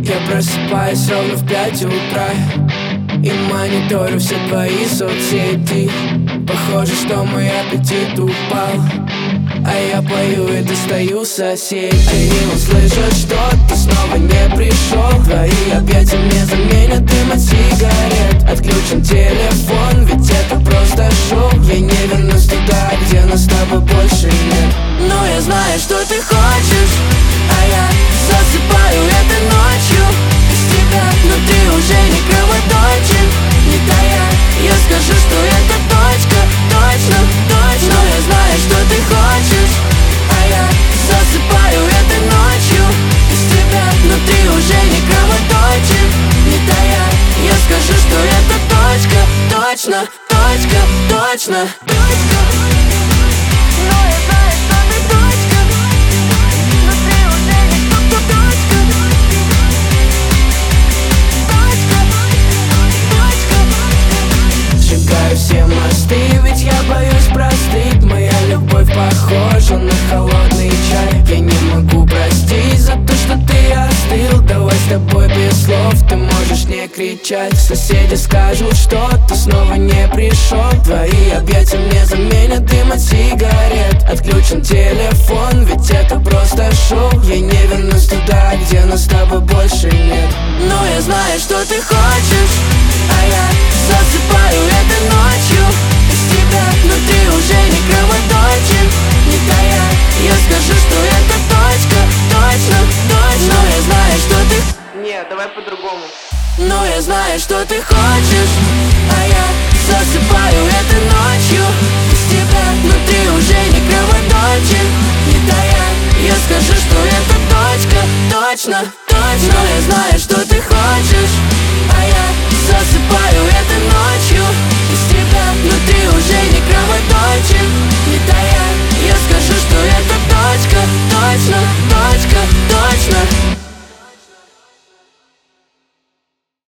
Я просыпаюсь ровно в 5 утра и мониторю все твои соцсети. Похоже, что мой аппетит упал, а я пою и достаю соседей. Они услышат, что ты снова не пришел. Твои объятия мне заменят дым от сигарет. Отключен телефон, ведь это просто шоу. Я не вернусь туда, где нас с тобой больше нет. Но я знаю, что ты хочешь, а я засыпаю этой ночью без тебя. Но ты уже не кровоточен, не тая. Я скажу, что это точка, точно, точно. Но я знаю, что ты хочешь, а я засыпаю этой ночью без тебя. Но ты уже не кровоточен, не тая. Я скажу, что это точка, точно, точка, точно, точка. Но я знаю, что ты точка, но ты уже не точка, точка, точка. Сжигаю все мосты, ведь я боюсь простыть. Моя любовь похожа на холодный чай. Я не могу простить за то, что ты остыл. Давай с тобой без слов, ты можешь не кричать. Соседи скажут, что ты снова не пришел. Твои объятия мне заменят дым от сигарет. Отключен телефон, ведь это просто шоу. Я не вернусь туда, где нас с тобой больше нет. Но я знаю, что ты хочешь, а я засыпаю этой ночью без тебя. Но ты уже не кровоточен, не тая. Я скажу, что это точка, точно, точно. Но я знаю, что ты... Нет, давай по-другому. Но я знаю, что ты хочешь, а я засыпаю этой ночью без тебя. Но ты уже не кровоточен, не тая. Я скажу, что это точка, точно, точно. Но я знаю, что ты хочешь,